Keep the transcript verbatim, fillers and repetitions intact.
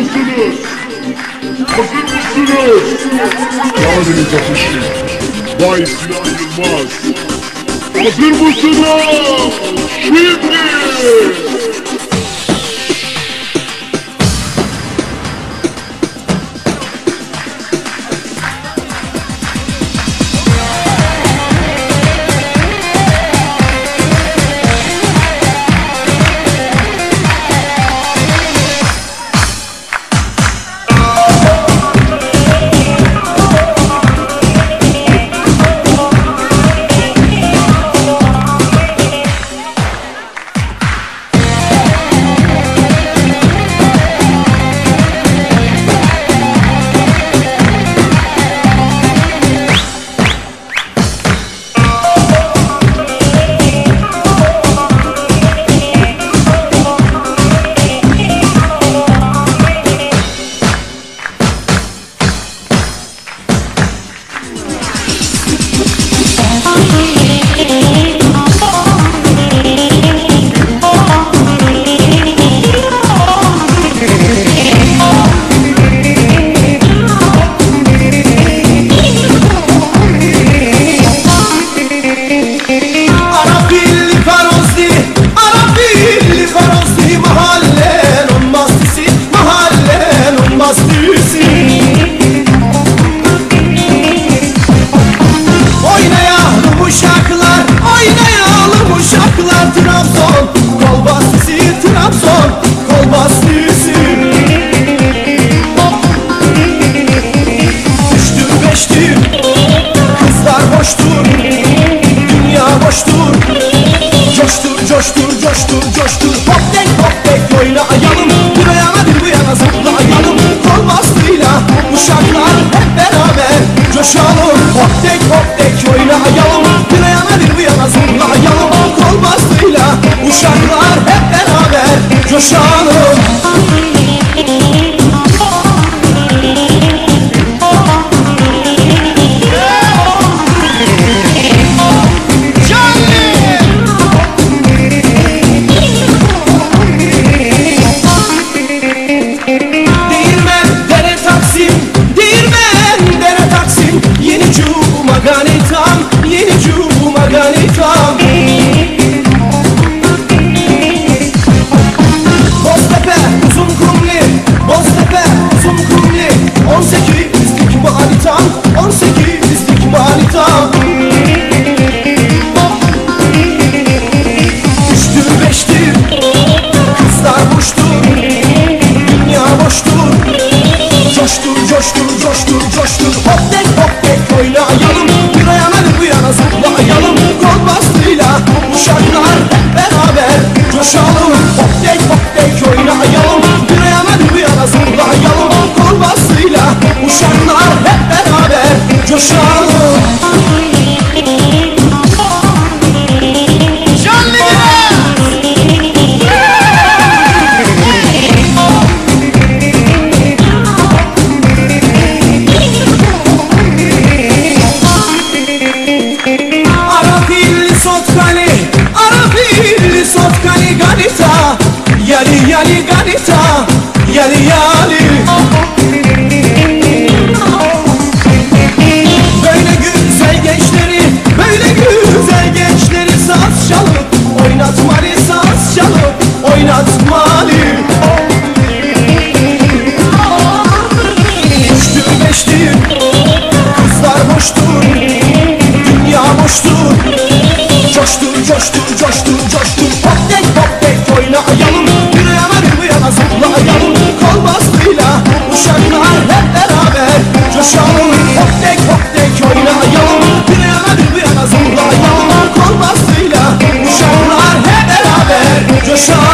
mısınız? Hazır mısınız? Yarınız ateşi. Vay Sinan Yılmaz. Hazır mısınız? Şimdi! Coştur, coştur, coştur, hop tek hop tek oynayalım. Bir yana bir bu yana zıplayalım. Kol bastığıyla uşaklar hep beraber coşalım. Hop tek hop tek oynayalım. Bir yana bir bu yana zıplayalım. Kol bastığıyla uşaklar hep beraber coşalım. on sekizlik manitam. Üçtür beştir kızlar boştur, dünya boştur. Coştur, coştur, coştur, coştur, hop tek hop tek oynayalım. Bir yana bir bu yana zıplayalım. Kol bastığıyla uşaklar hep beraber coşalım. Hop tek hop tek oynayalım. Bir yana bir bu yana zıplayalım. Kol bastığıyla uşaklar hep beraber coşalım. Canlı Arafilli sotkali, Arafilli sotkali ganita. Yali yali ganita, yali yali. Böyle güzel gençleri, böyle güzel gençleri saz çalıp oynatmalı, saz çalıp oynatmalı. Üçtür beştir kızlar boştur, dünya boştur. Coştur, coştur, coştur, coştur, hop tek hop tek oynayalım. Bir yana bir bu yana zıplayalım. Kol bastığıyla uşaklar hep beraber coşalım. Hop tek hop tek oynayalım. Bir yana bir bu yana zıplayalım. Kol bastığıyla uşaklar hep beraber coşalım.